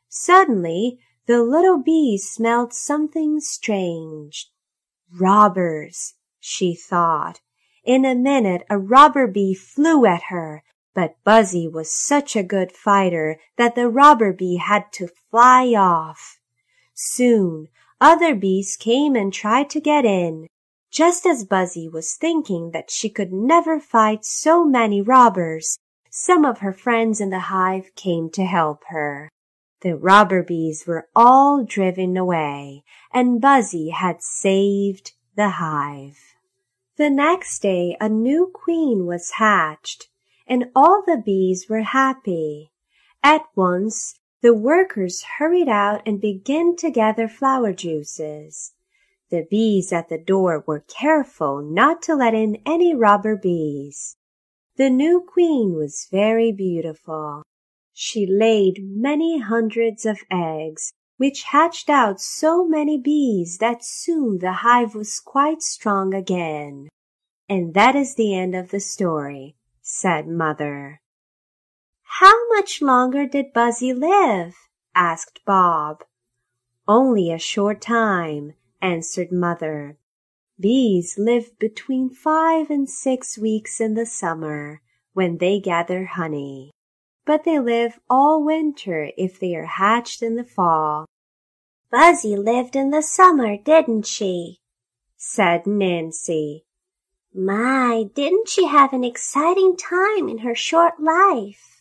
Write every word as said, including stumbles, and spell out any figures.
Suddenly, the little bee smelled something strange. Robbers, she thought. In a minute a robber bee flew at her, but Buzzy was such a good fighter that the robber bee had to fly off. Soon, other bees came and tried to get in. Just as Buzzy was thinking that she could never fight so many robbers, some of her friends in the hive came to help her. The robber bees were all driven away, and Buzzy had saved the hive. The next day a new queen was hatched, and all the bees were happy. At once, the workers hurried out and began to gather flower juices. The bees at the door were careful not to let in any robber bees. The new queen was very beautiful. She laid many hundreds of eggs, which hatched out so many bees that soon the hive was quite strong again. And that is the end of the story, said Mother. How much longer did Buzzy live? Asked Bob. Only a short time, answered Mother. Bees live between five and six weeks in the summer when they gather honey, but they live all winter if they are hatched in the fall. Buzzy lived in the summer, didn't she? Said Nancy. My, didn't she have an exciting time in her short life?